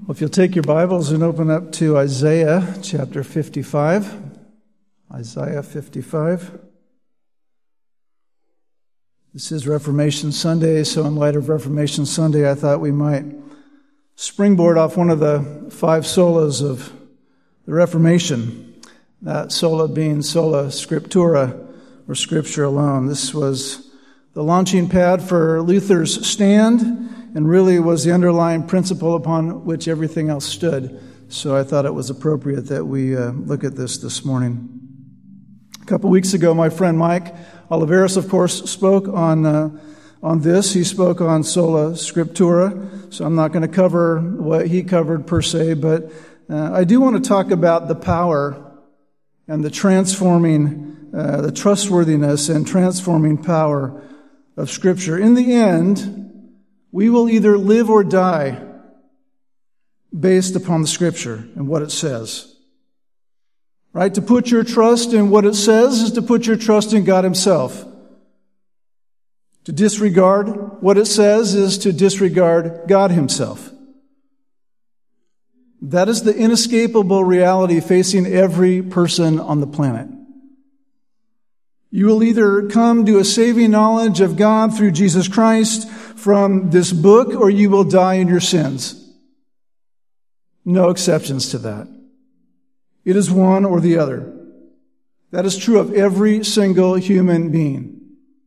Well, if you'll take your Bibles and open up to Isaiah chapter 55. Isaiah 55. This is Reformation Sunday, so in light of Reformation Sunday, I thought we might springboard off one of the 5 solas of the Reformation. That sola being sola scriptura, or Scripture alone. This was the launching pad for Luther's stand, and really was the underlying principle upon which everything else stood. So I thought it was appropriate that we look at this morning. A couple weeks ago, my friend Mike Oliveris, of course, spoke on this. He spoke on sola scriptura, so I'm not going to cover what he covered per se, but I do want to talk about the power and the transforming, the trustworthiness and transforming power of Scripture. In the end, we will either live or die based upon the Scripture and what it says. Right? To put your trust in what it says is to put your trust in God Himself. To disregard what it says is to disregard God Himself. That is the inescapable reality facing every person on the planet. You will either come to a saving knowledge of God through Jesus Christ from this book, or you will die in your sins. No exceptions to that. It is one or the other. That is true of every single human being.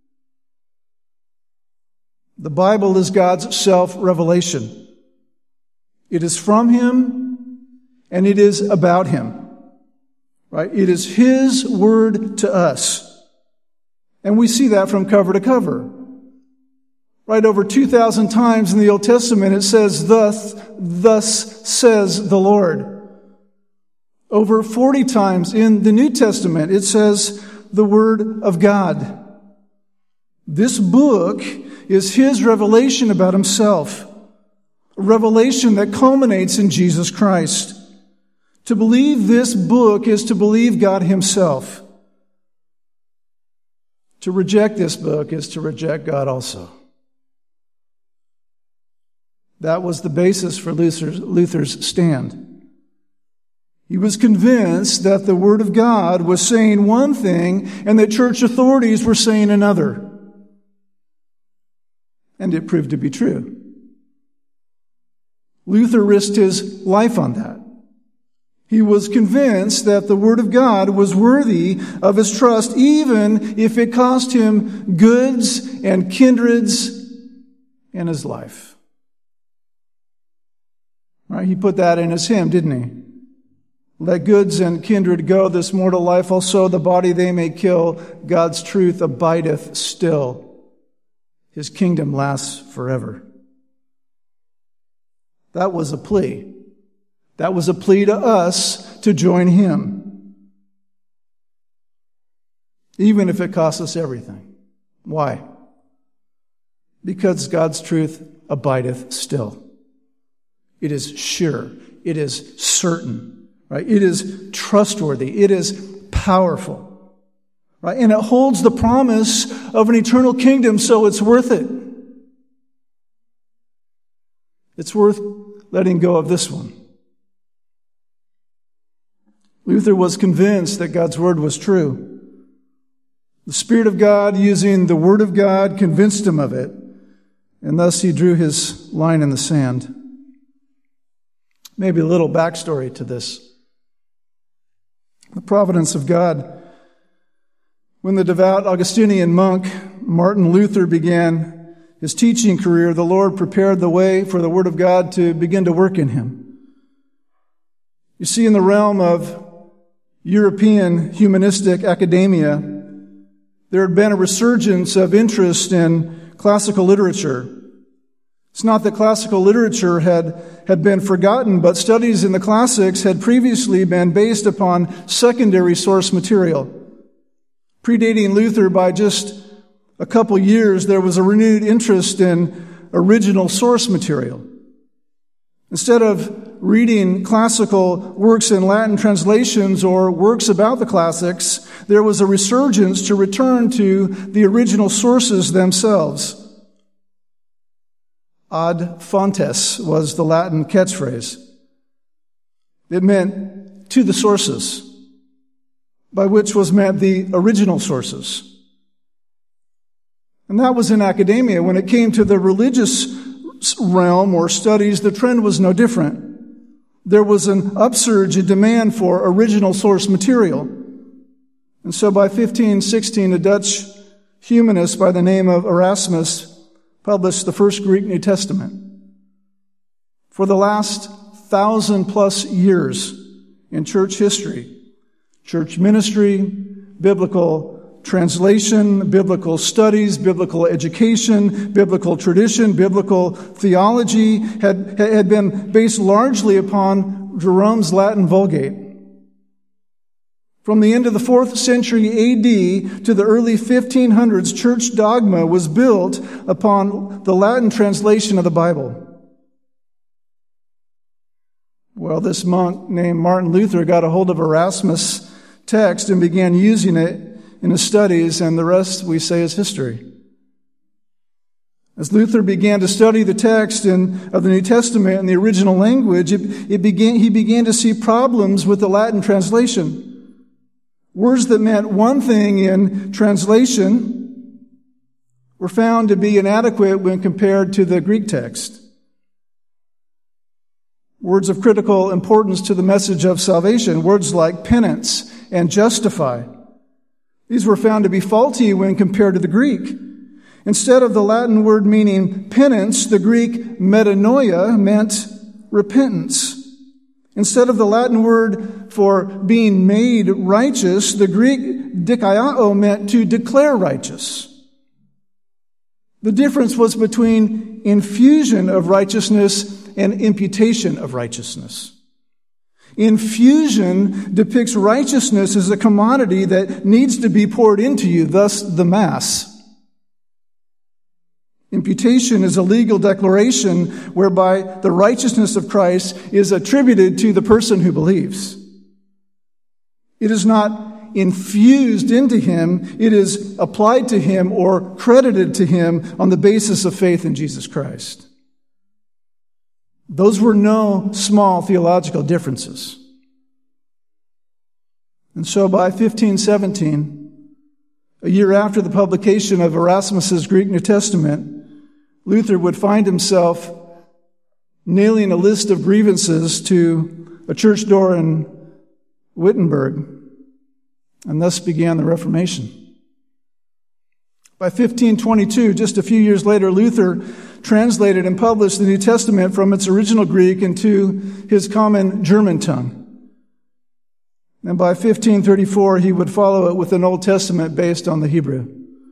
The Bible is God's self-revelation. It is from Him, and it is about Him. Right? It is His word to us. And we see that from cover to cover. Right, over 2,000 times in the Old Testament it says, thus says the Lord. Over 40 times in the New Testament it says the Word of God. This book is His revelation about Himself. A revelation that culminates in Jesus Christ. To believe this book is to believe God Himself. To reject this book is to reject God also. That was the basis for Luther's stand. He was convinced that the Word of God was saying one thing and that church authorities were saying another. And it proved to be true. Luther risked his life on that. He was convinced that the Word of God was worthy of his trust, even if it cost him goods and kindreds and his life. Right? He put that in his hymn, didn't he? Let goods and kindred go, this mortal life also, the body they may kill. God's truth abideth still. His kingdom lasts forever. That was a plea. That was a plea to us to join Him. Even if it costs us everything. Why? Because God's truth abideth still. It is sure. It is certain. Right? It is trustworthy. It is powerful. Right? And it holds the promise of an eternal kingdom, so it's worth it. It's worth letting go of this one. Luther was convinced that God's Word was true. The Spirit of God, using the Word of God, convinced him of it, and thus he drew his line in the sand. Maybe a little backstory to this. The providence of God. When the devout Augustinian monk Martin Luther began his teaching career, the Lord prepared the way for the Word of God to begin to work in him. You see, in the realm of European humanistic academia, there had been a resurgence of interest in classical literature. It's not that classical literature had been forgotten, but studies in the classics had previously been based upon secondary source material. Predating Luther by just a couple years, there was a renewed interest in original source material. Instead of reading classical works in Latin translations or works about the classics, there was a resurgence to return to the original sources themselves. Ad fontes was the Latin catchphrase. It meant to the sources, by which was meant the original sources. And that was in academia. When it came to the religious realm or studies, the trend was no different. There was an upsurge in demand for original source material. And so by 1516, a Dutch humanist by the name of Erasmus published the first Greek New Testament. For the last 1,000+ years in church history, church ministry, biblical translation, biblical studies, biblical education, biblical tradition, biblical theology had been based largely upon Jerome's Latin Vulgate. From the end of the 4th century AD to the early 1500s, church dogma was built upon the Latin translation of the Bible. Well, this monk named Martin Luther got a hold of Erasmus' text and began using it in his studies, and the rest, we say, is history. As Luther began to study the text of the New Testament in the original language, he began to see problems with the Latin translation. Words that meant one thing in translation were found to be inadequate when compared to the Greek text. Words of critical importance to the message of salvation, words like penance and justify, these were found to be faulty when compared to the Greek. Instead of the Latin word meaning penance, the Greek metanoia meant repentance. Instead of the Latin word for being made righteous, the Greek dikaiō meant to declare righteous. The difference was between infusion of righteousness and imputation of righteousness. Infusion depicts righteousness as a commodity that needs to be poured into you, thus the Mass. Imputation is a legal declaration whereby the righteousness of Christ is attributed to the person who believes. It is not infused into him, it is applied to him or credited to him on the basis of faith in Jesus Christ. Those were no small theological differences. And so by 1517, a year after the publication of Erasmus's Greek New Testament, Luther would find himself nailing a list of grievances to a church door in Wittenberg, and thus began the Reformation. By 1522, just a few years later, Luther translated and published the New Testament from its original Greek into his common German tongue. And by 1534, he would follow it with an Old Testament based on the Hebrew.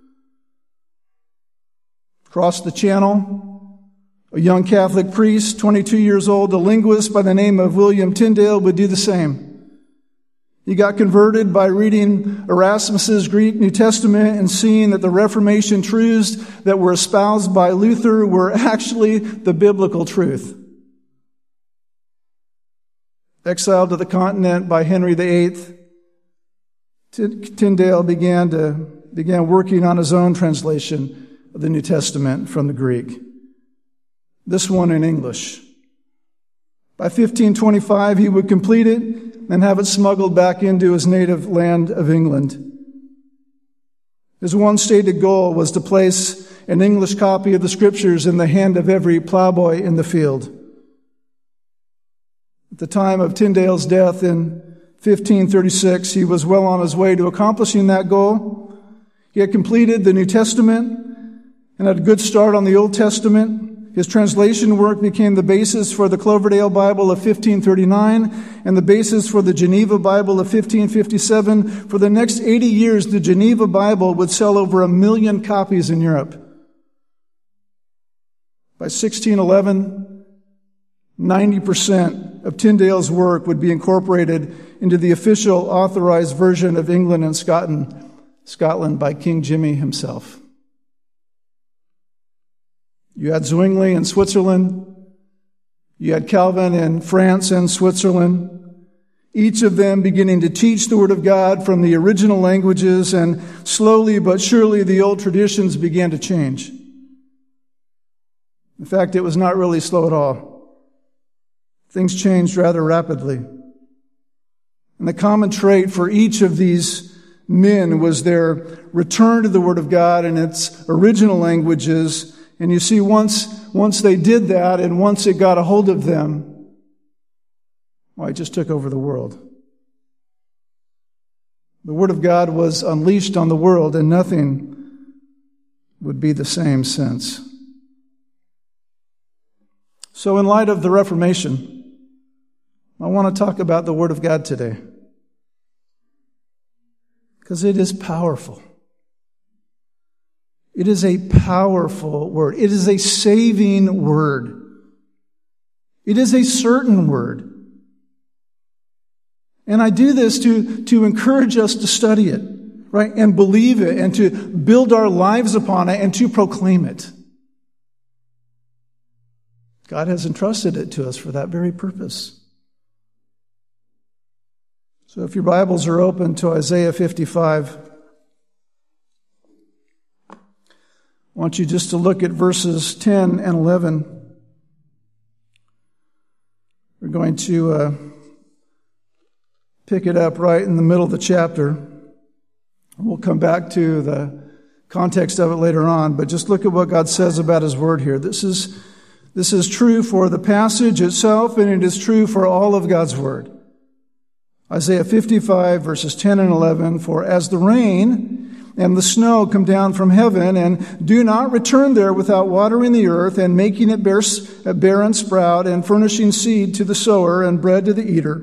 Across the channel, a young Catholic priest, 22 years old, a linguist by the name of William Tyndale, would do the same. He got converted by reading Erasmus's Greek New Testament and seeing that the Reformation truths that were espoused by Luther were actually the biblical truth. Exiled to the continent by Henry VIII, Tyndale began working on his own translation of the New Testament from the Greek. This one in English. By 1525, he would complete it and have it smuggled back into his native land of England. His one stated goal was to place an English copy of the Scriptures in the hand of every plowboy in the field. At the time of Tyndale's death in 1536, he was well on his way to accomplishing that goal. He had completed the New Testament and had a good start on the Old Testament. His translation work became the basis for the Cloverdale Bible of 1539 and the basis for the Geneva Bible of 1557. For the next 80 years, the Geneva Bible would sell over 1 million copies in Europe. By 1611, 90% of Tyndale's work would be incorporated into the official authorized version of England and Scotland by King Jimmy himself. You had Zwingli in Switzerland. You had Calvin in France and Switzerland. Each of them beginning to teach the Word of God from the original languages, and slowly but surely the old traditions began to change. In fact, it was not really slow at all. Things changed rather rapidly. And the common trait for each of these men was their return to the Word of God in its original languages. And you see, once they did that, and once it got a hold of them, well, it just took over the world. The Word of God was unleashed on the world, and nothing would be the same since. So in light of the Reformation, I want to talk about the Word of God today, because it is powerful. It is a powerful word. It is a saving word. It is a certain word. And I do this to encourage us to study it, right? And believe it, and to build our lives upon it, and to proclaim it. God has entrusted it to us for that very purpose. So if your Bibles are open to Isaiah 55, I want you just to look at verses 10 and 11. We're going to pick it up right in the middle of the chapter. We'll come back to the context of it later on, but just look at what God says about His Word here. This is true for the passage itself, and it is true for all of God's Word. Isaiah 55, verses 10 and 11, "For as the rain and the snow come down from heaven, and do not return there without watering the earth, and making it bear and sprout, and furnishing seed to the sower, and bread to the eater,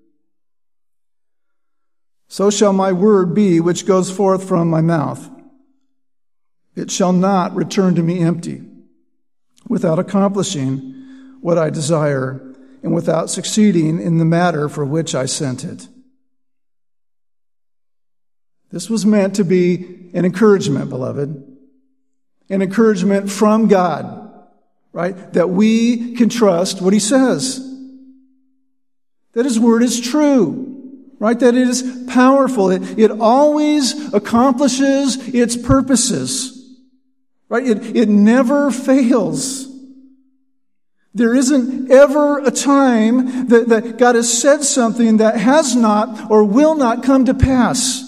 so shall my word be which goes forth from my mouth. It shall not return to me empty, without accomplishing what I desire, and without succeeding in the matter for which I sent it." This was meant to be an encouragement, beloved. An encouragement from God, right? That we can trust what He says. That His Word is true, right? That it is powerful. It always accomplishes its purposes, right? It never fails. There isn't ever a time that God has said something that has not or will not come to pass.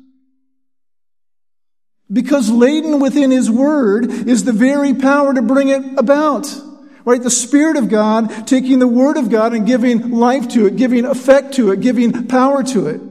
Because laden within His Word is the very power to bring it about. Right? The Spirit of God taking the Word of God and giving life to it, giving effect to it, giving power to it.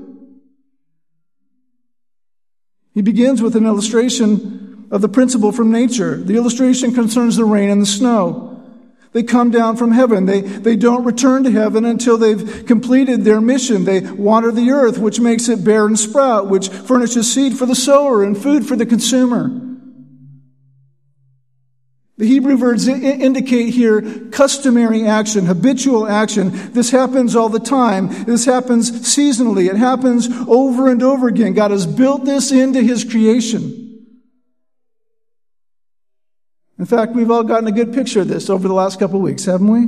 He begins with an illustration of the principle from nature. The illustration concerns the rain and the snow. They come down from heaven. They don't return to heaven until they've completed their mission. They water the earth, which makes it bear and sprout, which furnishes seed for the sower and food for the consumer. The Hebrew verbs indicate here customary action, habitual action. This happens all the time. This happens seasonally. It happens over and over again. God has built this into His creation. In fact, we've all gotten a good picture of this over the last couple of weeks, haven't we?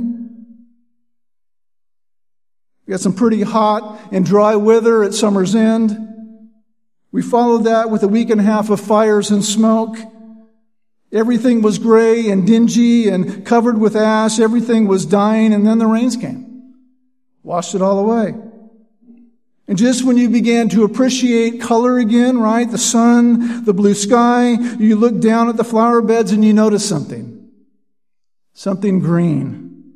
We got some pretty hot and dry weather at summer's end. We followed that with a week and a half of fires and smoke. Everything was gray and dingy and covered with ash. Everything was dying, and then the rains came. Washed it all away. And just when you began to appreciate color again, right? The sun, the blue sky, you look down at the flower beds and you notice something. Something green.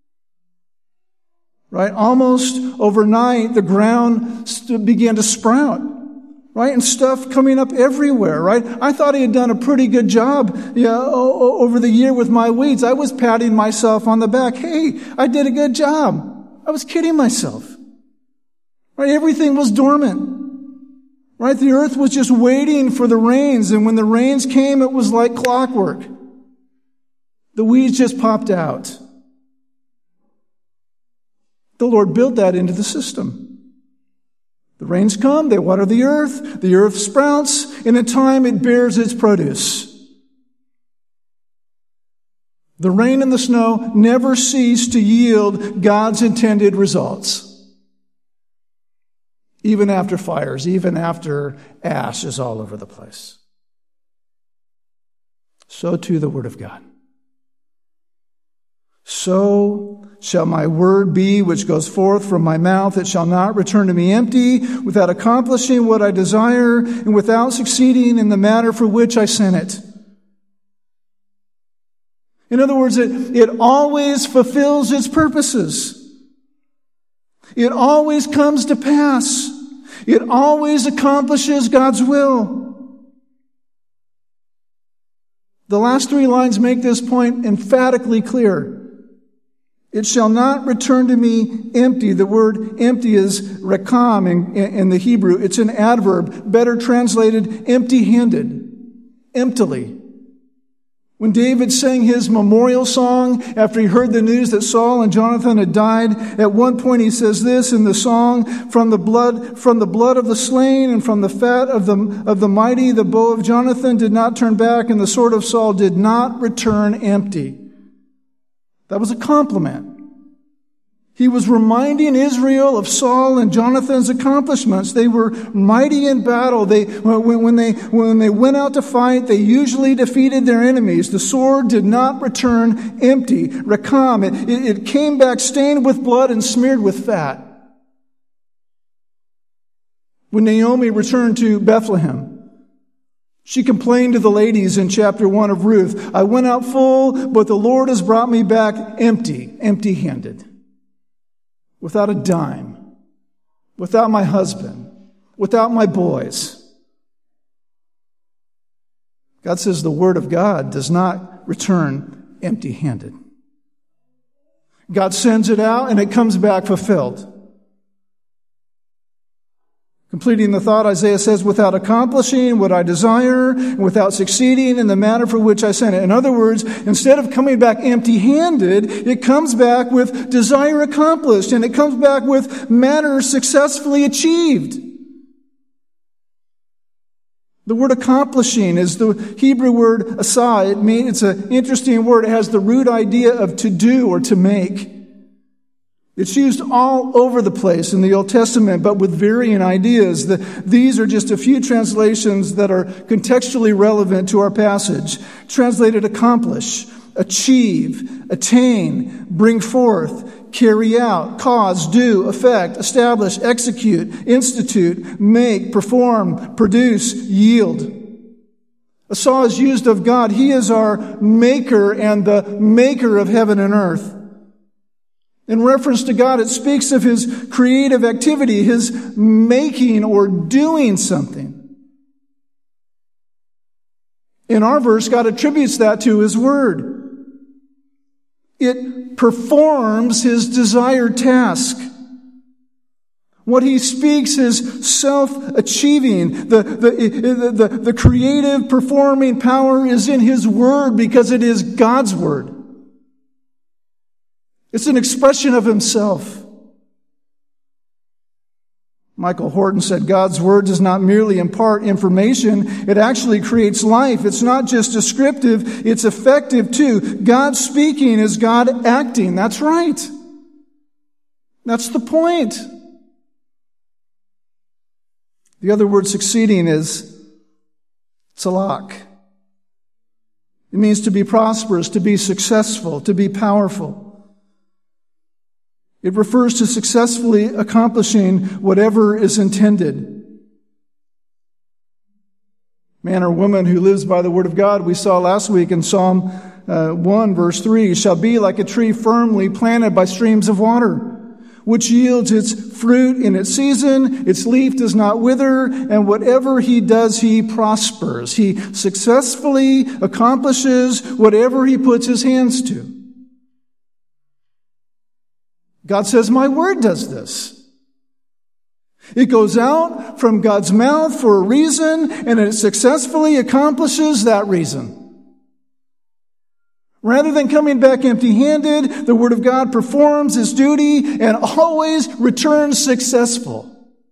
Right? Almost overnight, the ground began to sprout. Right? And stuff coming up everywhere, right? I thought I had done a pretty good job over the year with my weeds. I was patting myself on the back. Hey, I did a good job. I was kidding myself. Right? Everything was dormant. Right? The earth was just waiting for the rains, and when the rains came, it was like clockwork. The weeds just popped out. The Lord built that into the system. The rains come, they water the earth sprouts, and in time it bears its produce. The rain and the snow never cease to yield God's intended results. Even after fires, even after ash is all over the place. So too the Word of God. so shall my word be which goes forth from my mouth. It shall not return to me empty, without accomplishing what I desire, and without succeeding in the matter for which I sent it. In other words, it always fulfills its purposes. It always comes to pass. It always accomplishes God's will. The last three lines make this point emphatically clear. It shall not return to me empty. The word empty is rekam in the Hebrew. It's an adverb, better translated empty-handed, emptily. When David sang his memorial song after he heard the news that Saul and Jonathan had died, at one point he says this in the song, from the blood of the slain and from the fat of the mighty, the bow of Jonathan did not turn back, and the sword of Saul did not return empty. That was a compliment. He was reminding Israel of Saul and Jonathan's accomplishments. They were mighty in battle. When they went out to fight, they usually defeated their enemies. The sword did not return empty. Rekam, it came back stained with blood and smeared with fat. When Naomi returned to Bethlehem, she complained to the ladies in chapter 1 of Ruth, I went out full, but the Lord has brought me back empty-handed. Without a dime, without my husband, without my boys. God says the word of God does not return empty-handed. God sends it out and it comes back fulfilled. Completing the thought, Isaiah says, without accomplishing what I desire, and without succeeding in the matter for which I sent it. In other words, instead of coming back empty-handed, it comes back with desire accomplished, and it comes back with matter successfully achieved. The word accomplishing is the Hebrew word asah. It's an interesting word. It has the root idea of to do or to make. It's used all over the place in the Old Testament, but with varying ideas. These are just a few translations that are contextually relevant to our passage. Translated accomplish, achieve, attain, bring forth, carry out, cause, do, effect, establish, execute, institute, make, perform, produce, yield. Asah is used of God. He is our maker and the maker of heaven and earth. In reference to God, it speaks of His creative activity, His making or doing something. In our verse, God attributes that to His Word. It performs His desired task. What He speaks is self-achieving. The creative performing power is in His Word because it is God's Word. It's an expression of Himself. Michael Horton said, God's Word does not merely impart information, it actually creates life. It's not just descriptive, it's effective too. God speaking is God acting. That's right. That's the point. The other word succeeding is tzalak. It means to be prosperous, to be successful, to be powerful. It refers to successfully accomplishing whatever is intended. Man or woman who lives by the word of God, we saw last week in Psalm 1 verse 3, shall be like a tree firmly planted by streams of water, which yields its fruit in its season, its leaf does not wither, and whatever he does, he prospers. He successfully accomplishes whatever he puts his hands to. God says, my word does this. It goes out from God's mouth for a reason, and it successfully accomplishes that reason. Rather than coming back empty-handed, the Word of God performs its duty and always returns successful.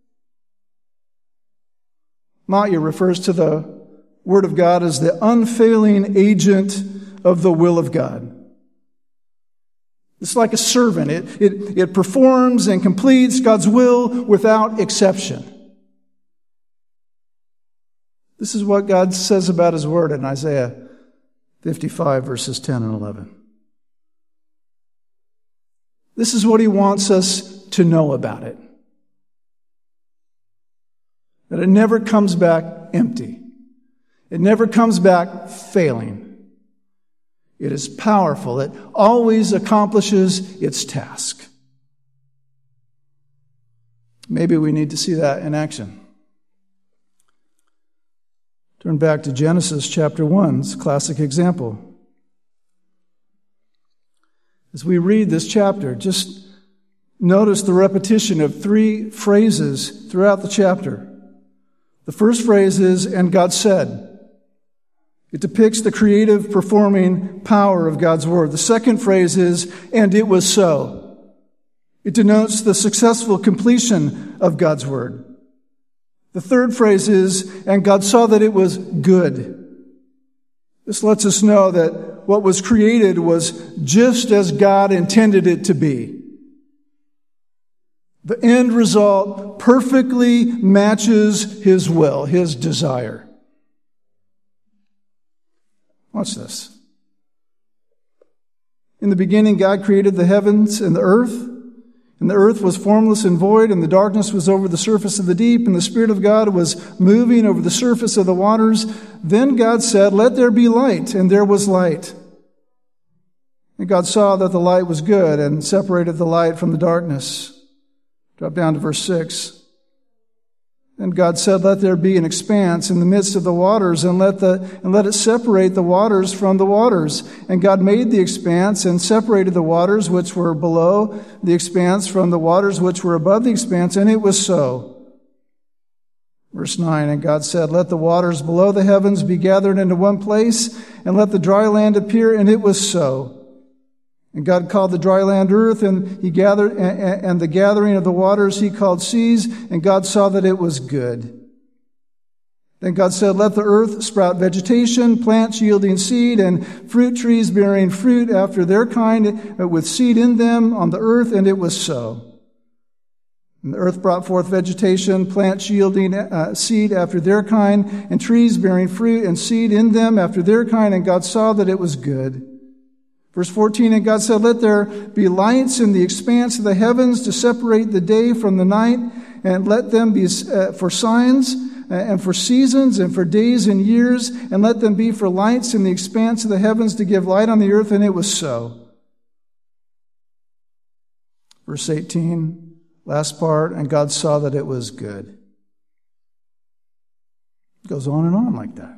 Matthew refers to the Word of God as the unfailing agent of the will of God. It's like a servant. It performs and completes God's will without exception. This is what God says about His Word in Isaiah 55, verses 10 and 11. This is what he wants us to know about it. That it never comes back empty. It never comes back failing. It is powerful. It always accomplishes its task. Maybe we need to see that in action. Turn back to Genesis chapter 1. It's a classic example. As we read this chapter, just notice the repetition of 3 phrases throughout the chapter. The first phrase is, "And God said." It depicts the creative, performing power of God's word. The second phrase is, "And it was so." It denotes the successful completion of God's word. The third phrase is, "And God saw that it was good." This lets us know that what was created was just as God intended it to be. The end result perfectly matches His will, His desire. Watch this. In the beginning, God created the heavens and the earth was formless and void, and the darkness was over the surface of the deep, and the Spirit of God was moving over the surface of the waters. Then God said, "Let there be light," and there was light. And God saw that the light was good and separated the light from the darkness. Drop down to verse 6. And God said, "Let there be an expanse in the midst of the waters, and let it separate the waters from the waters." And God made the expanse and separated the waters which were below the expanse from the waters which were above the expanse, and it was so. Verse 9, and God said, "Let the waters below the heavens be gathered into one place, and let the dry land appear," and it was so. And God called the dry land earth, and He gathered, and the gathering of the waters He called seas, and God saw that it was good. Then God said, "Let the earth sprout vegetation, plants yielding seed, and fruit trees bearing fruit after their kind, with seed in them on the earth," and it was so. And the earth brought forth vegetation, plants yielding seed after their kind, and trees bearing fruit and seed in them after their kind, and God saw that it was good. Verse 14, and God said, "Let there be lights in the expanse of the heavens to separate the day from the night, and let them be for signs and for seasons and for days and years, and let them be for lights in the expanse of the heavens to give light on the earth," and it was so. Verse 18, last part, and God saw that it was good. It goes on and on like that.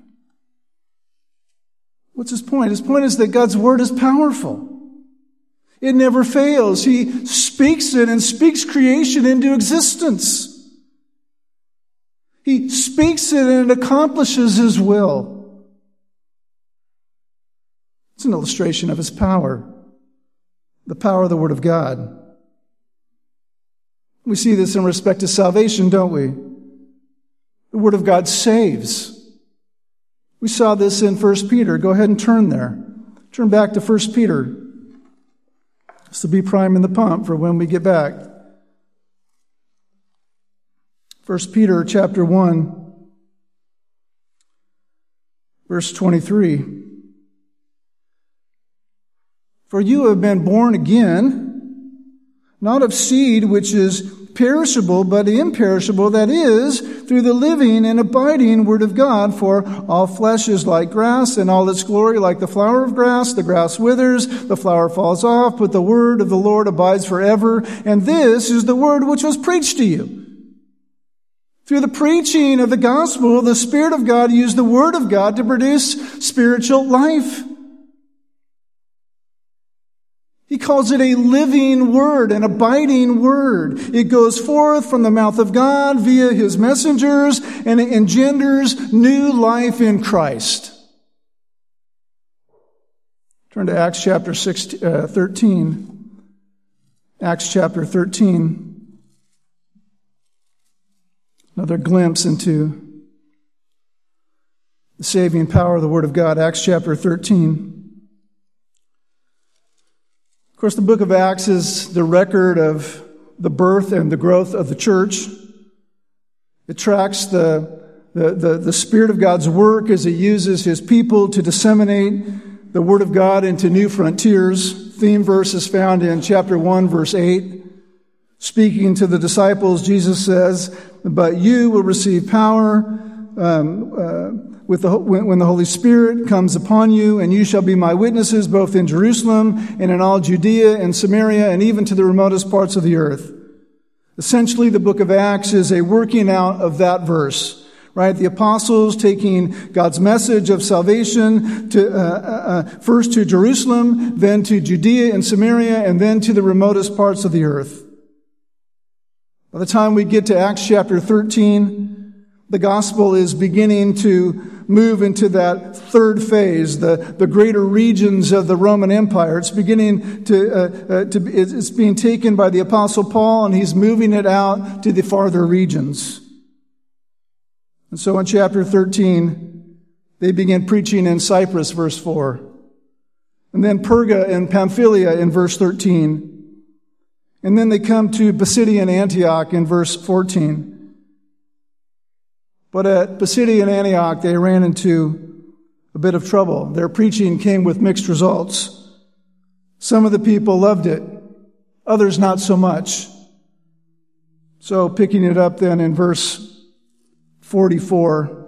What's his point? His point is that God's word is powerful. It never fails. He speaks it and speaks creation into existence. He speaks it and it accomplishes His will. It's an illustration of His power, the power of the Word of God. We see this in respect to salvation, don't we? The Word of God saves. We saw this in 1 Peter. Go ahead and turn there. Turn back to 1 Peter. This will be priming the pump for when we get back. 1 Peter chapter 1, verse 23. "For you have been born again, not of seed which is perishable, but imperishable, that is, through the living and abiding Word of God. For all flesh is like grass, and all its glory like the flower of grass. The grass withers, the flower falls off, but the word of the Lord abides forever. And this is the word which was preached to you." Through the preaching of the gospel, the Spirit of God used the Word of God to produce spiritual life. He calls it a living word, an abiding word. It goes forth from the mouth of God via His messengers, and it engenders new life in Christ. Turn to Acts chapter 13. Acts chapter 13. Another glimpse into the saving power of the Word of God. Acts chapter 13. Of course, the book of Acts is the record of the birth and the growth of the church. It tracks the Spirit of God's work as He uses His people to disseminate the Word of God into new frontiers theme verse is found in chapter 1, verse 8. Speaking to the disciples, Jesus says, "But you will receive power when the Holy Spirit comes upon you, and you shall be my witnesses both in Jerusalem and in all Judea and Samaria and even to the remotest parts of the earth." Essentially, the book of Acts is a working out of that verse. Right, the apostles taking God's message of salvation to first to Jerusalem, then to Judea and Samaria, and then to the remotest parts of the earth. By the time we get to Acts chapter 13, the gospel is beginning to move into that third phase, the greater regions of the Roman Empire. It's beginning it's being taken by the apostle Paul, and he's moving it out to the farther regions. And so in chapter 13, they begin preaching in Cyprus, verse 4. And then Perga and Pamphylia in verse 13. And then they come to Pisidian Antioch in verse 14. But at Pisidian Antioch, they ran into a bit of trouble. Their preaching came with mixed results. Some of the people loved it, others not so much. So picking it up then in verse 44,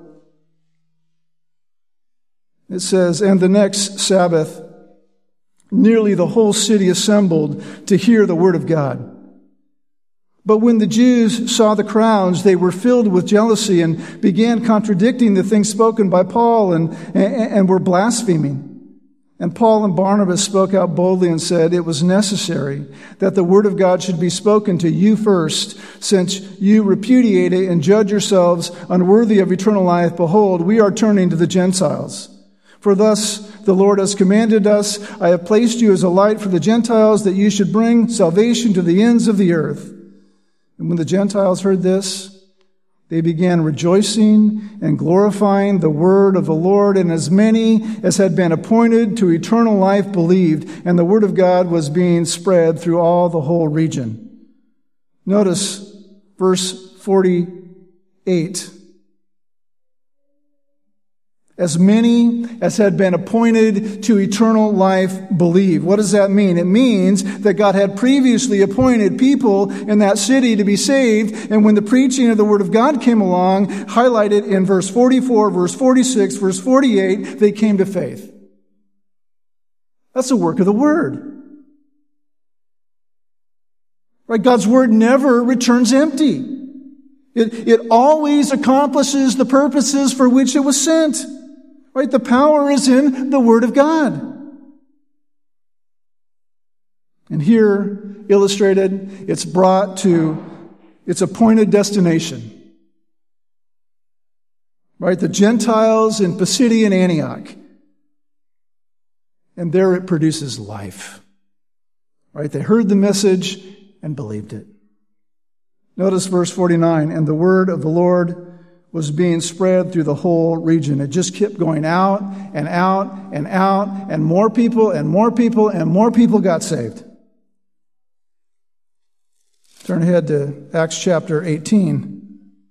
it says, "And the next Sabbath, nearly the whole city assembled to hear the word of God. But when the Jews saw the crowds, they were filled with jealousy and began contradicting the things spoken by Paul and were blaspheming. And Paul and Barnabas spoke out boldly and said, 'It was necessary that the word of God should be spoken to you first, since you repudiate it and judge yourselves unworthy of eternal life. Behold, we are turning to the Gentiles. For thus the Lord has commanded us, I have placed you as a light for the Gentiles, that you should bring salvation to the ends of the earth.' And when the Gentiles heard this, they began rejoicing and glorifying the word of the Lord, and as many as had been appointed to eternal life believed, and the word of God was being spread through all the whole region." Notice verse 48. As many as had been appointed to eternal life believe. What does that mean? It means that God had previously appointed people in that city to be saved, and when the preaching of the Word of God came along, highlighted in verse 44, verse 46, verse 48, they came to faith. That's the work of the Word. Right? God's Word never returns empty. It always accomplishes the purposes for which it was sent. Right? The power is in the Word of God. And here, illustrated, it's brought to its appointed destination. Right? The Gentiles in Pisidian Antioch. And there it produces life. Right? They heard the message and believed it. Notice verse 49, "And the word of the Lord was being spread through the whole region." It just kept going out and out and out, and more people and more people and more people got saved. Turn ahead to Acts chapter 18.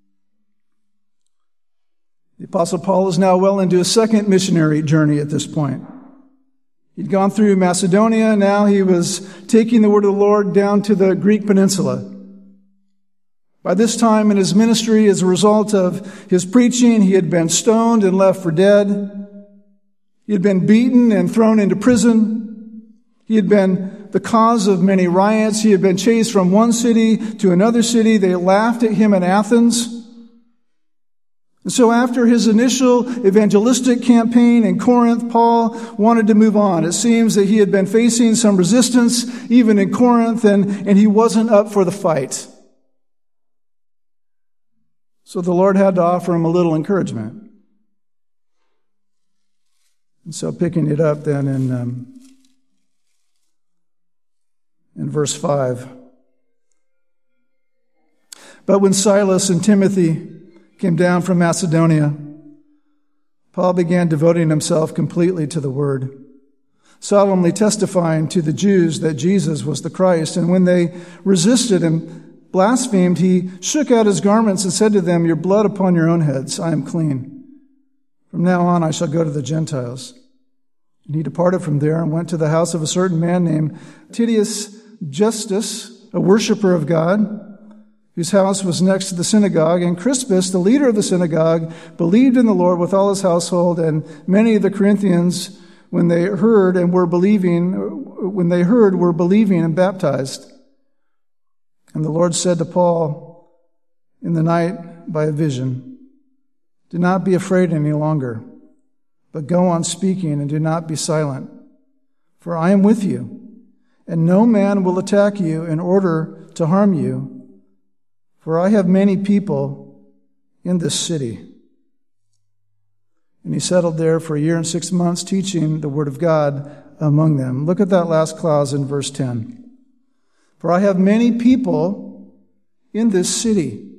The Apostle Paul is now well into his second missionary journey at this point. He'd gone through Macedonia, now he was taking the word of the Lord down to the Greek peninsula. By this time in his ministry, as a result of his preaching, he had been stoned and left for dead. He had been beaten and thrown into prison. He had been the cause of many riots. He had been chased from one city to another city. They laughed at him in Athens. And so after his initial evangelistic campaign in Corinth, Paul wanted to move on. It seems that he had been facing some resistance even in Corinth, and he wasn't up for the fight. So the Lord had to offer him a little encouragement. And so picking it up then in verse 5. "But when Silas and Timothy came down from Macedonia, Paul began devoting himself completely to the word, solemnly testifying to the Jews that Jesus was the Christ. And when they resisted and blasphemed, he shook out his garments and said to them, 'Your blood upon your own heads, I am clean. From now on I shall go to the Gentiles.' And he departed from there and went to the house of a certain man named Titius Justus, a worshiper of God, whose house was next to the synagogue. And Crispus, the leader of the synagogue, believed in the Lord with all his household. And many of the Corinthians, when they heard, were believing and baptized. And the Lord said to Paul in the night by a vision, "Do not be afraid any longer, but go on speaking and do not be silent. For I am with you, and no man will attack you in order to harm you. For I have many people in this city." And he settled there for 1 year and 6 months, teaching the word of God among them. Look at that last clause in verse 10. For I have many people in this city.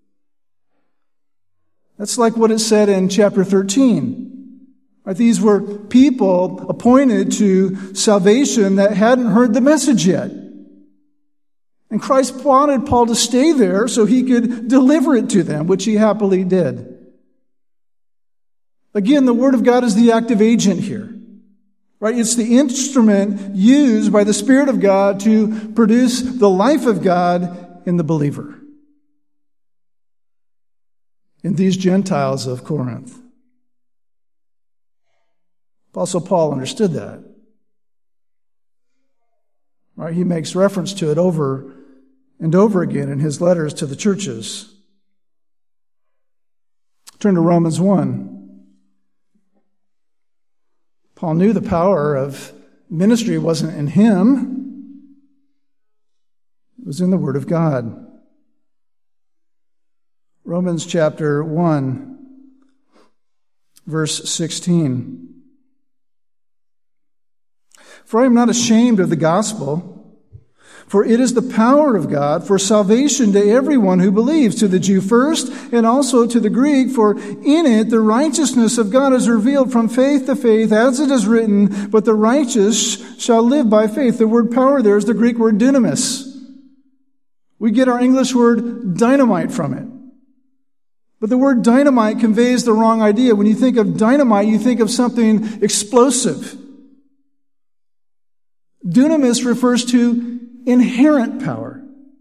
That's like what it said in chapter 13. Right? These were people appointed to salvation that hadn't heard the message yet. And Christ wanted Paul to stay there so he could deliver it to them, which he happily did. Again, the Word of God is the active agent here. Right? It's the instrument used by the Spirit of God to produce the life of God in the believer. In these Gentiles of Corinth. Apostle Paul understood that. Right? He makes reference to it over and over again in his letters to the churches. Turn to Romans 1. Paul knew the power of ministry wasn't in him. It was in the Word of God. Romans chapter 1, verse 16. For I am not ashamed of the gospel, for it is the power of God for salvation to everyone who believes, to the Jew first and also to the Greek, for in it the righteousness of God is revealed from faith to faith, as it is written, but the righteous shall live by faith. The word power there is the Greek word dunamis. We get our English word dynamite from it. But the word dynamite conveys the wrong idea. When you think of dynamite, you think of something explosive. Dunamis refers to inherent power.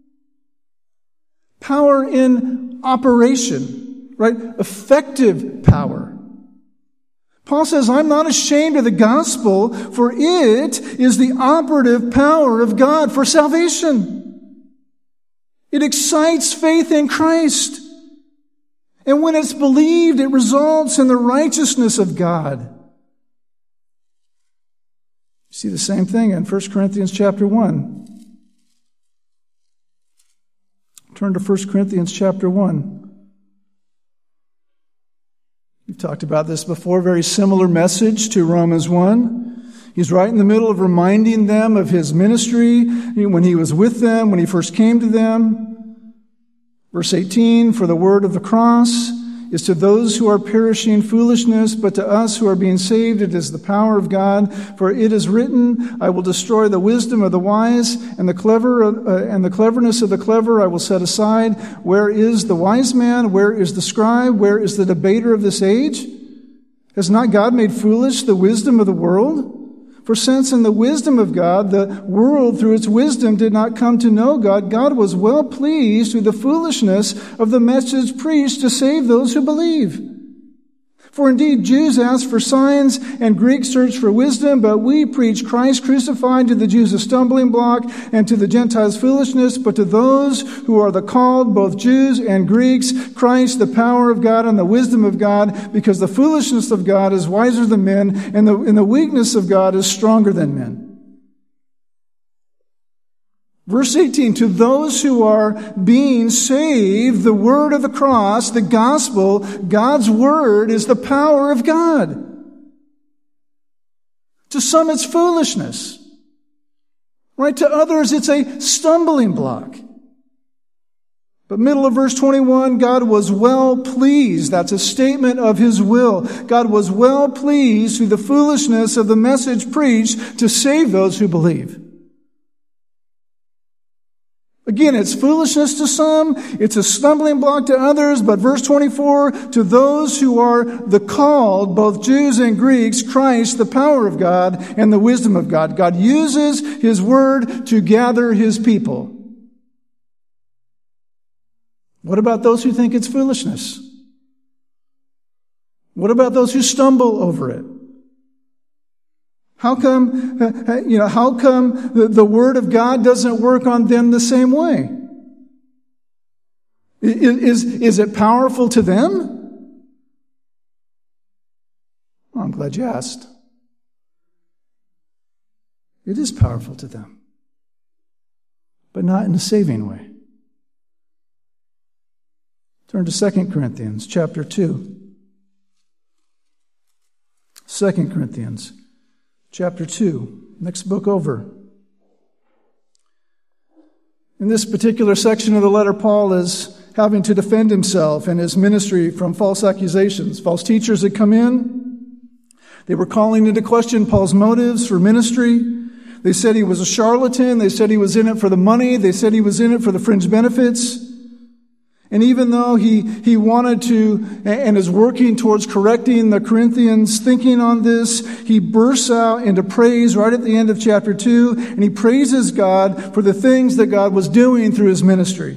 Power in operation, right? Effective power. Paul says, I'm not ashamed of the gospel, for it is the operative power of God for salvation. It excites faith in Christ. And when it's believed, it results in the righteousness of God. See the same thing in 1 Corinthians chapter 1. Turn to 1 Corinthians chapter 1. We've talked about this before, very similar message to Romans 1. He's right in the middle of reminding them of his ministry when he was with them, when he first came to them. Verse 18, for the word of the cross is to those who are perishing foolishness, but to us who are being saved it is the power of God. For it is written, I will destroy the wisdom of the wise, and the cleverness of the clever I will set aside. Where is the wise man? Where is the scribe? Where is the debater of this age? Has not God made foolish the wisdom of the world? For since in the wisdom of God, the world through its wisdom did not come to know God, God was well pleased through the foolishness of the message preached to save those who believe. For indeed, Jews ask for signs and Greeks search for wisdom, but we preach Christ crucified, to the Jews a stumbling block and to the Gentiles foolishness, but to those who are the called, both Jews and Greeks, Christ the power of God and the wisdom of God, because the foolishness of God is wiser than men, and the weakness of God is stronger than men. Verse 18, to those who are being saved, the word of the cross, the gospel, God's word is the power of God. To some it's foolishness. Right? To others it's a stumbling block. But middle of verse 21, God was well pleased. That's a statement of His will. God was well pleased through the foolishness of the message preached to save those who believe. Again, it's foolishness to some, it's a stumbling block to others, but verse 24, to those who are the called, both Jews and Greeks, Christ, the power of God and the wisdom of God. God uses His word to gather His people. What about those who think it's foolishness? What about those who stumble over it? How come the word of God doesn't work on them the same way? Is it powerful to them? Well, I'm glad you asked. It is powerful to them, but not in a saving way. Turn to 2 Corinthians chapter 2. 2 Corinthians chapter 2, next book over. In this particular section of the letter, Paul is having to defend himself and his ministry from false accusations. False teachers had come in. They were calling into question Paul's motives for ministry. They said he was a charlatan. They said he was in it for the money. They said he was in it for the fringe benefits. And even though he wanted to and is working towards correcting the Corinthians' thinking on this, he bursts out into praise right at the end of chapter 2, and he praises God for the things that God was doing through his ministry.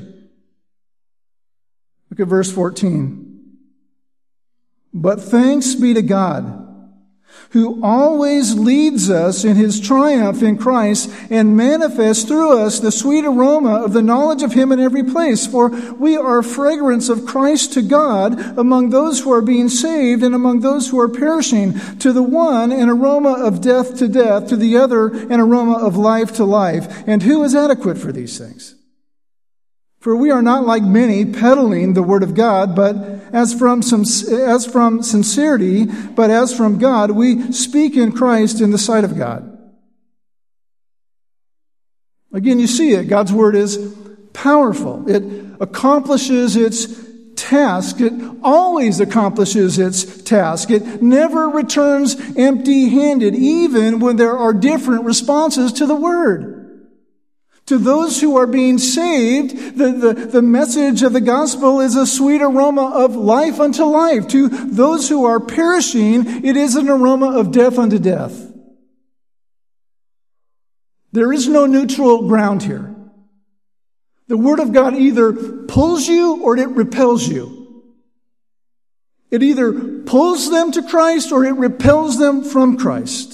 Look at verse 14. But thanks be to God, who always leads us in His triumph in Christ and manifests through us the sweet aroma of the knowledge of Him in every place. For we are a fragrance of Christ to God among those who are being saved and among those who are perishing. To the one, an aroma of death to death, to the other, an aroma of life to life. And who is adequate for these things? For we are not like many peddling the word of God, but as from sincerity, but as from God, we speak in Christ in the sight of God. Again, you see it. God's word is powerful. It accomplishes its task. It always accomplishes its task. It never returns empty-handed, even when there are different responses to the word. To those who are being saved, the message of the gospel is a sweet aroma of life unto life. To those who are perishing, it is an aroma of death unto death. There is no neutral ground here. The Word of God either pulls you or it repels you. It either pulls them to Christ or it repels them from Christ.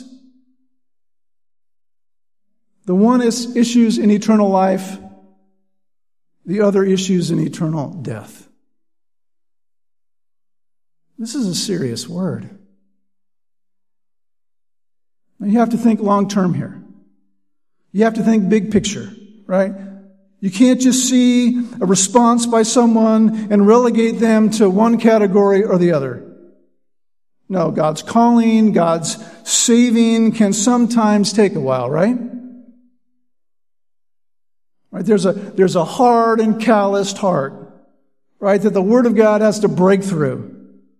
The one is issues in eternal life. The other issues in eternal death. This is a serious word. Now you have to think long term here. You have to think big picture, right? You can't just see a response by someone and relegate them to one category or the other. No, God's calling, God's saving can sometimes take a while, right? Right, there's a hard and calloused heart, right, that the Word of God has to break through.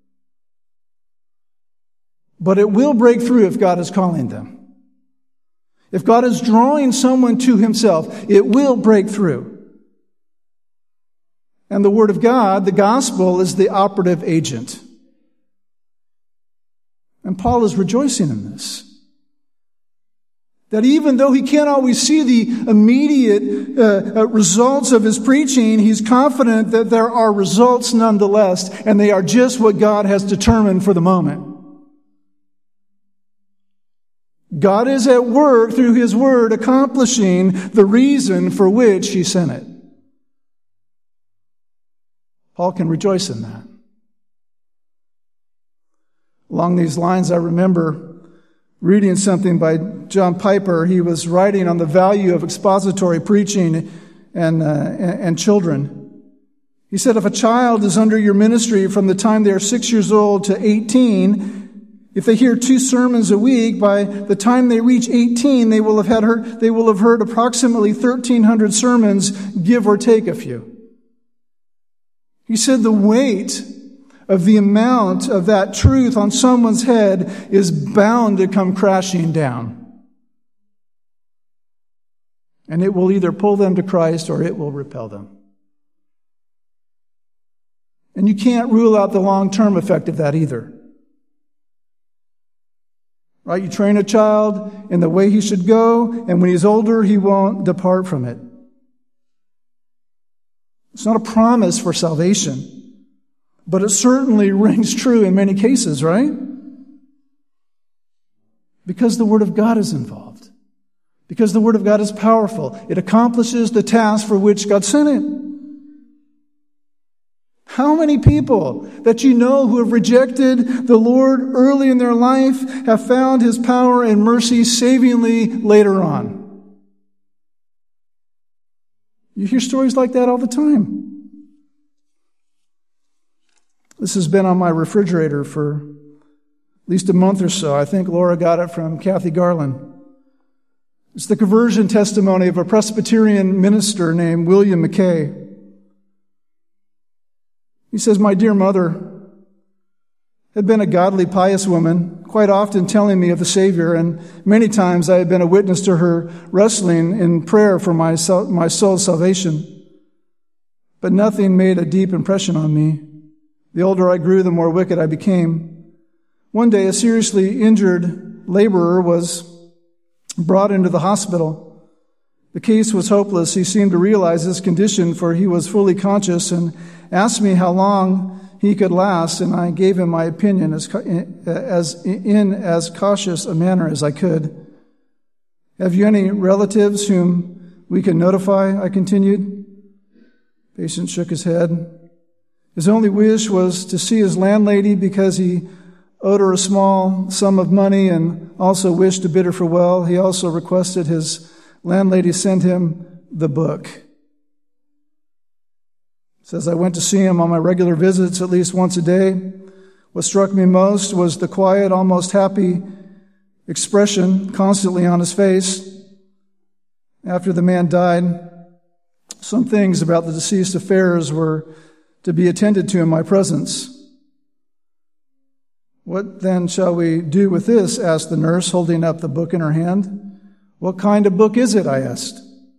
But it will break through if God is calling them. If God is drawing someone to Himself, it will break through. And the Word of God, the gospel, is the operative agent. And Paul is rejoicing in this. That even though he can't always see the immediate results of his preaching, he's confident that there are results nonetheless, and they are just what God has determined for the moment. God is at work through His Word, accomplishing the reason for which He sent it. Paul can rejoice in that. Along these lines, I remember reading something by John Piper. He was writing on the value of expository preaching and children. He said, if a child is under your ministry from the time they are 6 years old to 18, if they hear 2 sermons a week, by the time they reach 18, they will have heard approximately 1,300 sermons, give or take a few. He said the weight of the amount of that truth on someone's head is bound to come crashing down. And it will either pull them to Christ or it will repel them. And you can't rule out the long-term effect of that either. Right? You train a child in the way he should go, and when he's older, he won't depart from it. It's not a promise for salvation, but it certainly rings true in many cases, right? Because the Word of God is involved. Because the Word of God is powerful. It accomplishes the task for which God sent it. How many people that you know who have rejected the Lord early in their life have found His power and mercy savingly later on? You hear stories like that all the time. This has been on my refrigerator for at least a month or so. I think Laura got it from Kathy Garland. It's the conversion testimony of a Presbyterian minister named William McKay. He says, "My dear mother had been a godly, pious woman, quite often telling me of the Savior, and many times I had been a witness to her wrestling in prayer for my soul's salvation. But nothing made a deep impression on me. The older I grew, the more wicked I became. One day, a seriously injured laborer was brought into the hospital. The case was hopeless. He seemed to realize his condition, for he was fully conscious and asked me how long he could last, and I gave him my opinion in as cautious a manner as I could. Have you any relatives whom we can notify?" I continued. The patient shook his head. His only wish was to see his landlady because he owed her a small sum of money and also wished to bid her farewell. He also requested his landlady send him the book. Says, "I went to see him on my regular visits at least once a day. What struck me most was the quiet, almost happy expression constantly on his face. After the man died, some things about the deceased's affairs were to be attended to in my presence. What then shall we do with this?" asked the nurse, holding up the book in her hand. "What kind of book is it?" I asked.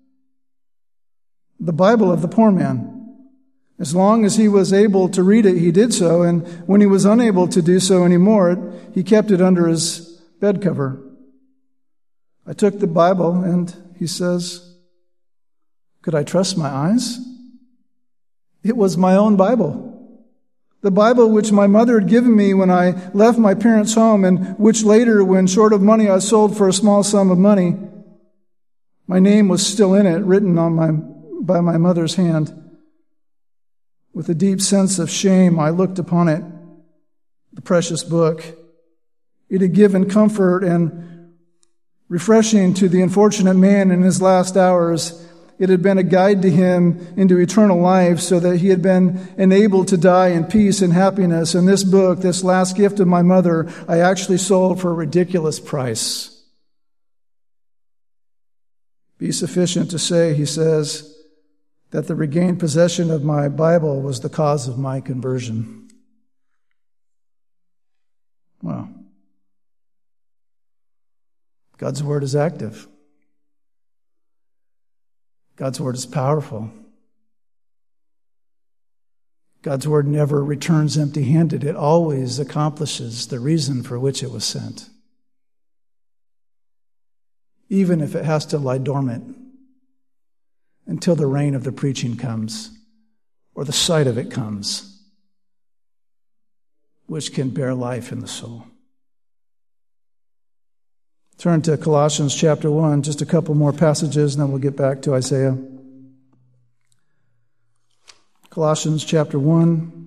"The Bible of the poor man. As long as he was able to read it, he did so, and when he was unable to do so anymore, he kept it under his bed cover." I took the Bible, and he says, could I trust my eyes? It was my own Bible. The Bible which my mother had given me when I left my parents' home, and which later, when short of money, I sold for a small sum of money. My name was still in it, written by my mother's hand. With a deep sense of shame, I looked upon it, the precious book. It had given comfort and refreshing to the unfortunate man in his last hours. It had been a guide to him into eternal life, so that he had been enabled to die in peace and happiness. And this book, this last gift of my mother, I actually sold for a ridiculous price. Be sufficient to say, he says, that the regained possession of my Bible was the cause of my conversion. Wow. God's Word is active. God's Word is powerful. God's Word never returns empty-handed. It always accomplishes the reason for which it was sent, even if it has to lie dormant until the rain of the preaching comes, or the sight of it comes, which can bear life in the soul. Turn to Colossians chapter 1, just a couple more passages, and then we'll get back to Isaiah. Colossians chapter 1.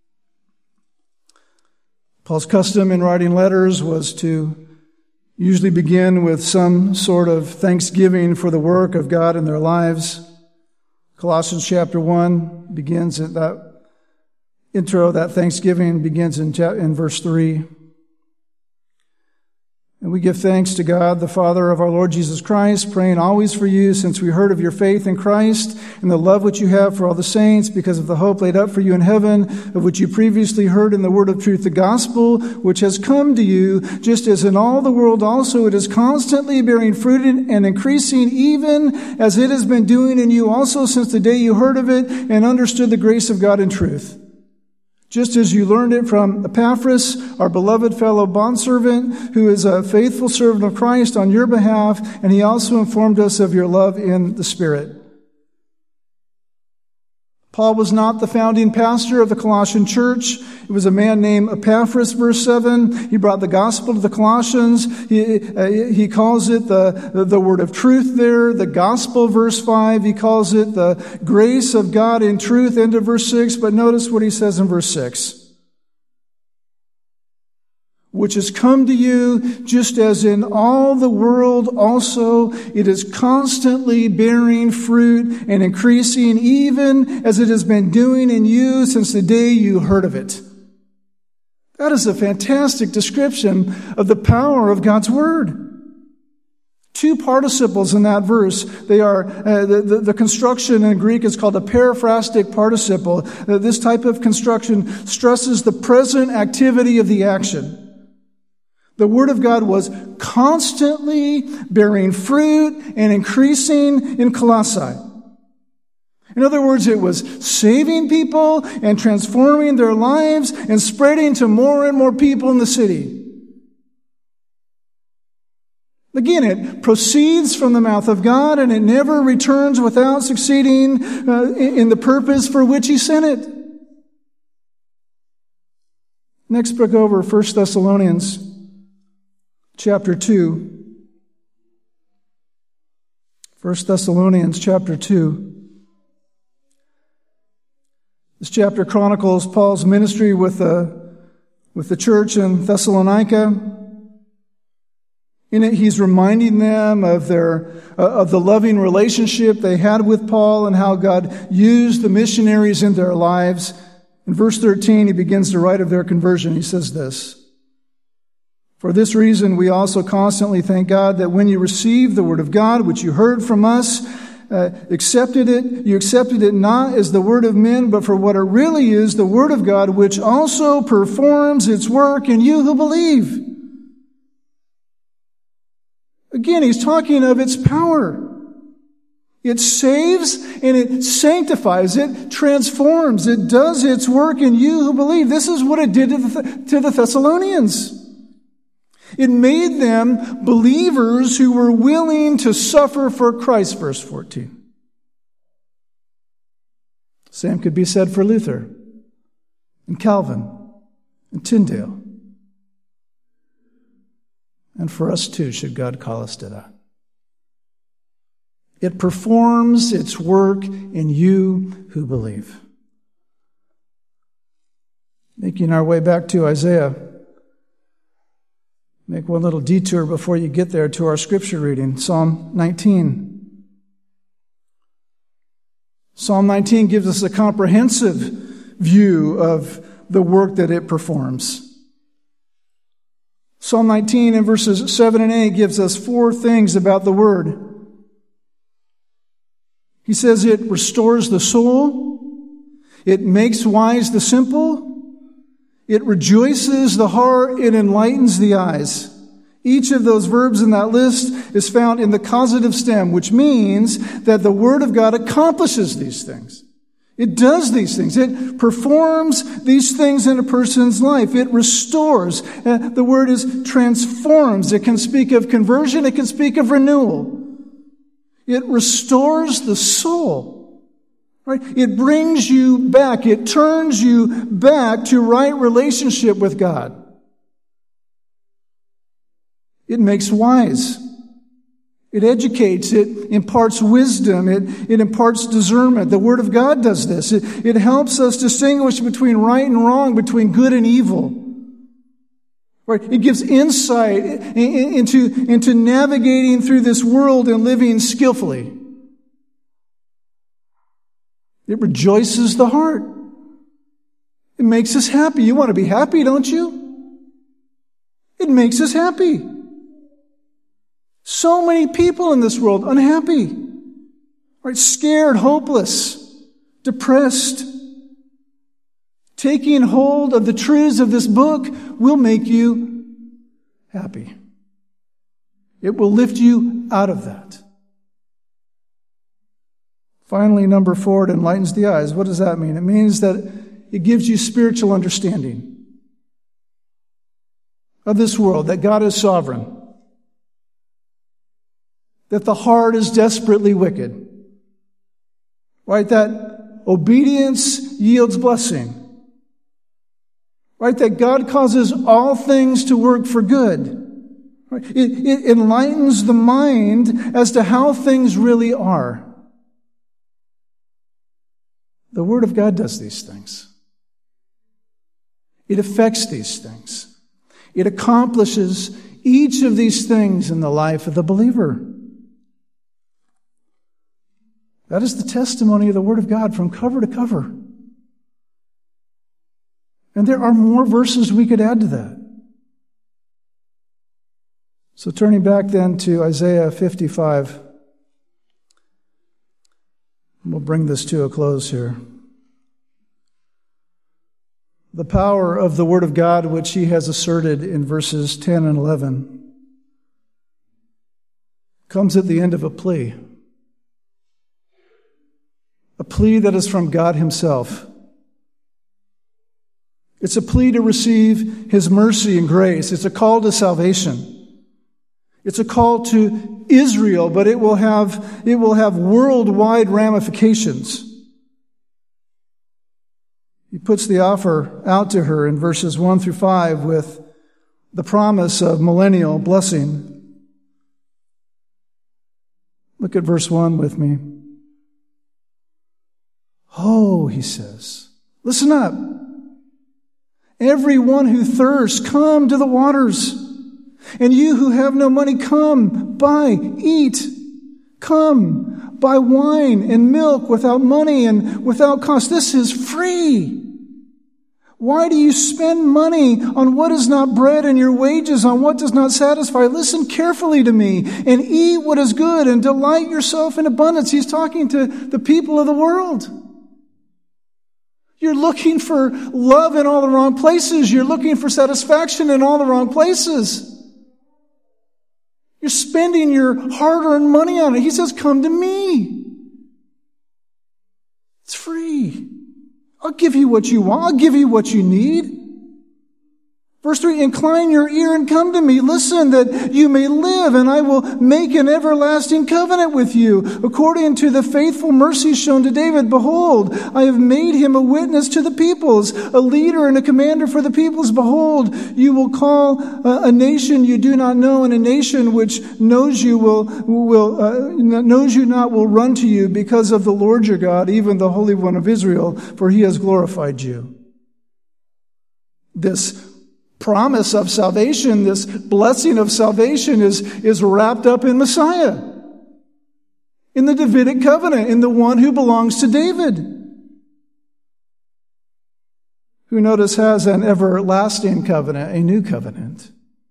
Paul's custom in writing letters was to usually begin with some sort of thanksgiving for the work of God in their lives. Colossians chapter 1 begins at that intro, that thanksgiving begins in verse 3. And we give thanks to God, the Father of our Lord Jesus Christ, praying always for you, since we heard of your faith in Christ and the love which you have for all the saints, because of the hope laid up for you in heaven, of which you previously heard in the word of truth, the gospel, which has come to you, just as in all the world also it is constantly bearing fruit and increasing, even as it has been doing in you also since the day you heard of it and understood the grace of God in truth. Just as you learned it from Epaphras, our beloved fellow bondservant, who is a faithful servant of Christ on your behalf, and he also informed us of your love in the Spirit. Paul was not the founding pastor of the Colossian church. It was a man named Epaphras, verse 7. He brought the gospel to the Colossians. He calls it the word of truth there, the gospel, verse 5. He calls it the grace of God in truth, end of verse 6. But notice what he says in verse 6. Which has come to you, just as in all the world also it is constantly bearing fruit and increasing, even as it has been doing in you since the day you heard of it. That is a fantastic description of the power of God's Word. Two participles in that verse. They are, the construction in Greek is called a periphrastic participle. This type of construction stresses the present activity of the action. The Word of God was constantly bearing fruit and increasing in Colossae. In other words, it was saving people and transforming their lives and spreading to more and more people in the city. Again, it proceeds from the mouth of God, and it never returns without succeeding in the purpose for which He sent it. Next book over, 1 Thessalonians. Chapter 2. 1 Thessalonians chapter 2. This chapter chronicles Paul's ministry with the church in Thessalonica. In it, he's reminding them of the loving relationship they had with Paul and how God used the missionaries in their lives. In verse 13, he begins to write of their conversion. He says this. For this reason, we also constantly thank God that when you received the word of God, which you heard from us, you accepted it not as the word of men, but for what it really is, the word of God, which also performs its work in you who believe. Again, he's talking of its power. It saves and it sanctifies, it transforms, it does its work in you who believe. This is what it did to the Thessalonians. It made them believers who were willing to suffer for Christ, verse 14. Same could be said for Luther and Calvin and Tyndale. And for us too, should God call us to that. It performs its work in you who believe. Making our way back to Isaiah. Make one little detour before you get there to our scripture reading, Psalm 19. Psalm 19 gives us a comprehensive view of the work that it performs. Psalm 19 in verses 7 and 8 gives us four things about the Word. He says it restores the soul, it makes wise the simple, it rejoices the heart, it enlightens the eyes. Each of those verbs in that list is found in the causative stem, which means that the Word of God accomplishes these things. It does these things. It performs these things in a person's life. It restores. The word is transforms. It can speak of conversion. It can speak of renewal. It restores the soul. Right? It brings you back. It turns you back to right relationship with God. It makes wise. It educates. It imparts wisdom. It imparts discernment. The Word of God does this. It helps us distinguish between right and wrong, between good and evil. Right? It gives insight into navigating through this world and living skillfully. It rejoices the heart. It makes us happy. You want to be happy, don't you? It makes us happy. So many people in this world unhappy, right? Scared, hopeless, depressed. Taking hold of the truths of this book will make you happy. It will lift you out of that. Finally, number 4, it enlightens the eyes. What does that mean? It means that it gives you spiritual understanding of this world, that God is sovereign, that the heart is desperately wicked, right? That obedience yields blessing, right? That God causes all things to work for good. Right? It enlightens the mind as to how things really are. The Word of God does these things. It affects these things. It accomplishes each of these things in the life of the believer. That is the testimony of the Word of God from cover to cover. And there are more verses we could add to that. So turning back then to Isaiah 55, we'll bring this to a close here. The power of the Word of God, which he has asserted in verses 10 and 11, comes at the end of a plea. A plea that is from God himself. It's a plea to receive his mercy and grace. It's a call to salvation. It's a call to Israel, but it will have worldwide ramifications. He puts the offer out to her in verses 1 through 5 with the promise of millennial blessing. Look at verse 1 with me. Oh, he says, listen up. Everyone who thirsts, come to the waters. And you who have no money, come, buy, eat. Come, buy wine and milk without money and without cost. This is free. Why do you spend money on what is not bread and your wages on what does not satisfy? Listen carefully to me and eat what is good and delight yourself in abundance. He's talking to the people of the world. You're looking for love in all the wrong places. You're looking for satisfaction in all the wrong places. You're spending your hard-earned money on it. He says, come to me. It's free. I'll give you what you want. I'll give you what you need. Verse 3, incline your ear and come to me. Listen that you may live, and I will make an everlasting covenant with you. According to the faithful mercy shown to David, behold, I have made him a witness to the peoples, a leader and a commander for the peoples. Behold, you will call a nation you do not know, and a nation which knows you knows you not will run to you because of the Lord your God, even the Holy One of Israel, for he has glorified you. This promise of salvation, this blessing of salvation is wrapped up in Messiah, in the Davidic covenant, in the one who belongs to David, who, notice, has an everlasting covenant, a new covenant.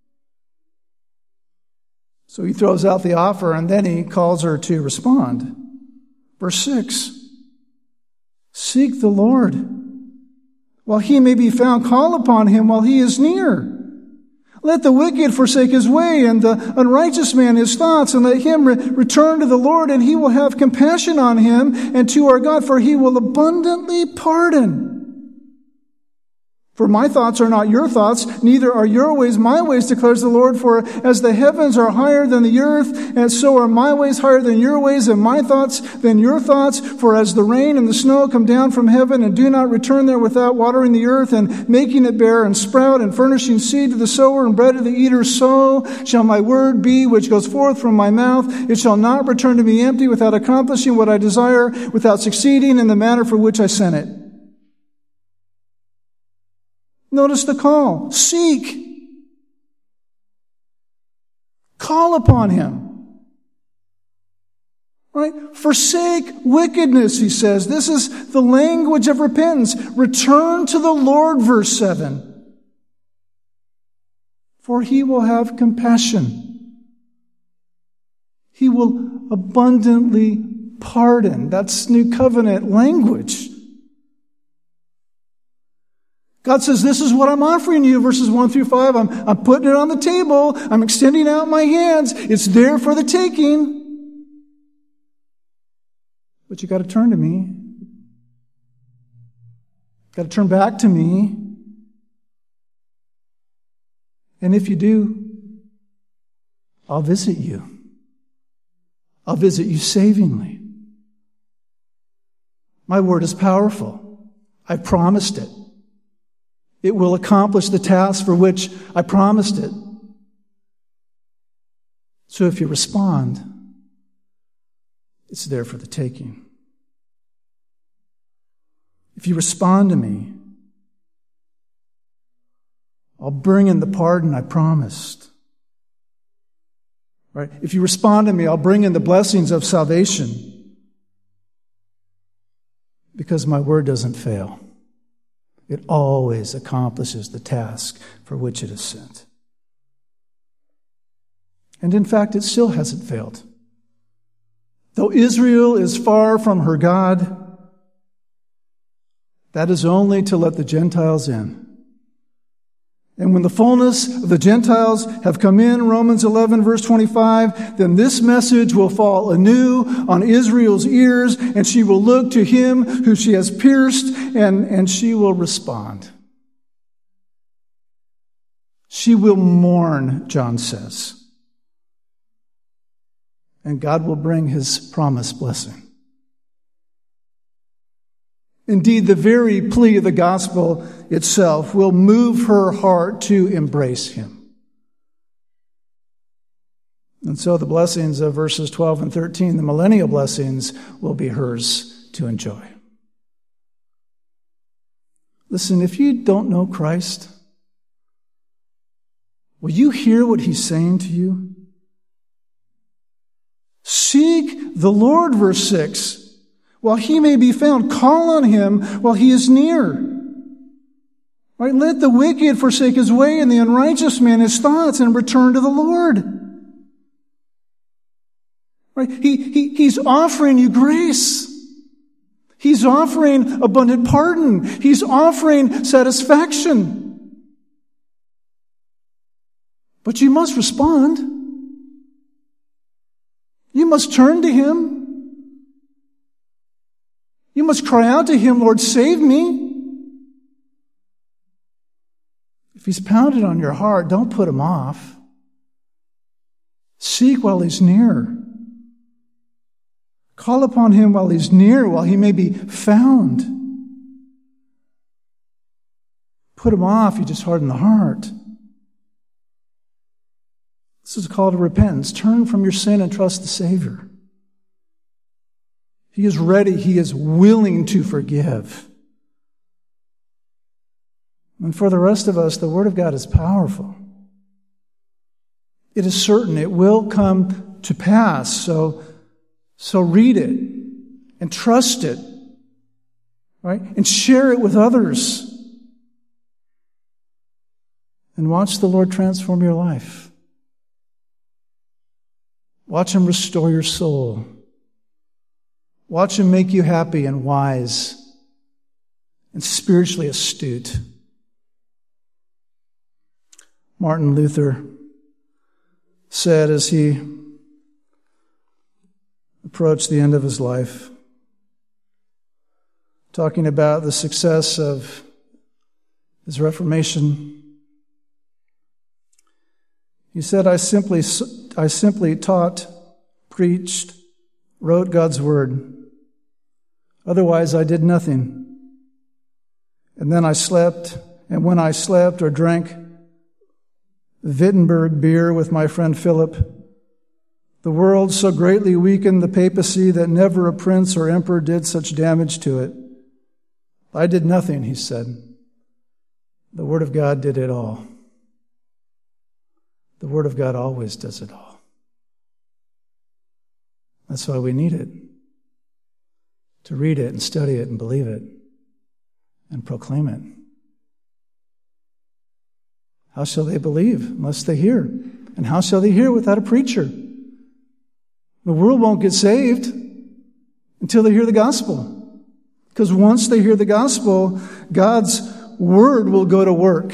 So he throws out the offer and then he calls her to respond. Verse 6, seek the Lord while he may be found, call upon him while he is near. Let the wicked forsake his way and the unrighteous man his thoughts, and let him return to the Lord, and he will have compassion on him and to our God, for he will abundantly pardon. For my thoughts are not your thoughts, neither are your ways my ways, declares the Lord. For as the heavens are higher than the earth, and so are my ways higher than your ways, and my thoughts than your thoughts. For as the rain and the snow come down from heaven, and do not return there without watering the earth, and making it bear, and sprout, and furnishing seed to the sower, and bread to the eater, so shall my word be which goes forth from my mouth. It shall not return to me empty, without accomplishing what I desire, without succeeding in the manner for which I sent it. Notice the call. Seek. Call upon him. Right? Forsake wickedness, he says. This is the language of repentance. Return to the Lord, verse 7. For he will have compassion. He will abundantly pardon. That's New Covenant language. God says, this is what I'm offering you, verses 1 through 5. I'm putting it on the table. I'm extending out my hands. It's there for the taking. But you got to turn to me. Got to turn back to me. And if you do, I'll visit you. I'll visit you savingly. My word is powerful. I promised it. It will accomplish the task for which I promised it. So if you respond, it's there for the taking. If you respond to me, I'll bring in the pardon I promised. Right? If you respond to me, I'll bring in the blessings of salvation. Because my word doesn't fail. It always accomplishes the task for which it is sent. And in fact, it still hasn't failed. Though Israel is far from her God, that is only to let the Gentiles in. And when the fullness of the Gentiles have come in, Romans 11, verse 25, then this message will fall anew on Israel's ears, and she will look to him who she has pierced, and she will respond. She will mourn, John says. And God will bring his promised blessing. Indeed, the very plea of the gospel itself will move her heart to embrace him. And so the blessings of verses 12 and 13, the millennial blessings, will be hers to enjoy. Listen, if you don't know Christ, will you hear what he's saying to you? Seek the Lord, verse 6. While he may be found, call on him while he is near. Right? Let the wicked forsake his way and the unrighteous man his thoughts and return to the Lord. Right? He's offering you grace. He's offering abundant pardon. He's offering satisfaction. But you must respond. You must turn to him. You must cry out to him, Lord, save me. If he's pounded on your heart, don't put him off. Seek while he's near. Call upon him while he's near, while he may be found. Put him off, you just harden the heart. This is a call to repentance. Turn from your sin and trust the Savior. He is ready. He is willing to forgive. And for the rest of us, the Word of God is powerful. It is certain. It will come to pass. So read it and trust it, right? And share it with others. And watch the Lord transform your life. Watch him restore your soul. Watch him make you happy and wise and spiritually astute. Martin Luther said as he approached the end of his life, talking about the success of his Reformation, he said, I simply taught, preached, wrote God's word. Otherwise, I did nothing. And then I slept, and when I slept or drank Wittenberg beer with my friend Philip, the world so greatly weakened the papacy that never a prince or emperor did such damage to it. I did nothing, he said. The Word of God did it all. The Word of God always does it all. That's why we need it. To read it and study it and believe it and proclaim it. How shall they believe unless they hear? And how shall they hear without a preacher? The world won't get saved until they hear the gospel. Because once they hear the gospel, God's word will go to work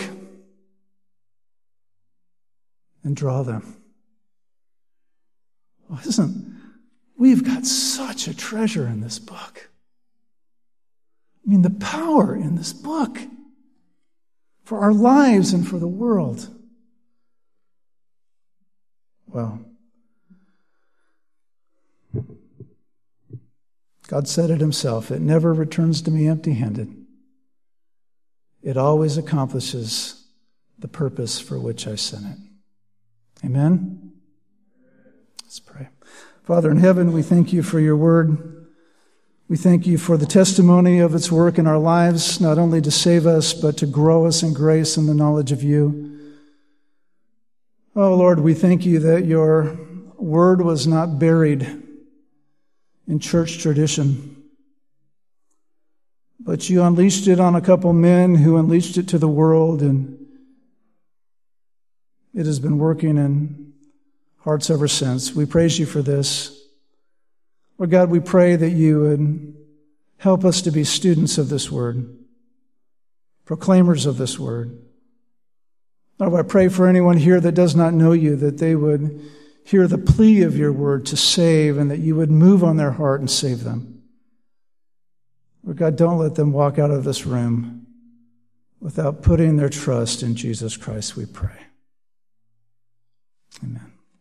and draw them. Oh, we've got such a treasure in this book. I mean, the power in this book for our lives and for the world. Well, God said it himself. It never returns to me empty-handed. It always accomplishes the purpose for which I sent it. Amen? Let's pray. Father in heaven, we thank you for your word. We thank you for the testimony of its work in our lives, not only to save us, but to grow us in grace and the knowledge of you. Oh, Lord, we thank you that your word was not buried in church tradition, but you unleashed it on a couple men who unleashed it to the world, and it has been working in hearts ever since. We praise you for this. Lord God, we pray that you would help us to be students of this word, proclaimers of this word. Lord, I pray for anyone here that does not know you, that they would hear the plea of your word to save, and that you would move on their heart and save them. Lord God, don't let them walk out of this room without putting their trust in Jesus Christ, we pray.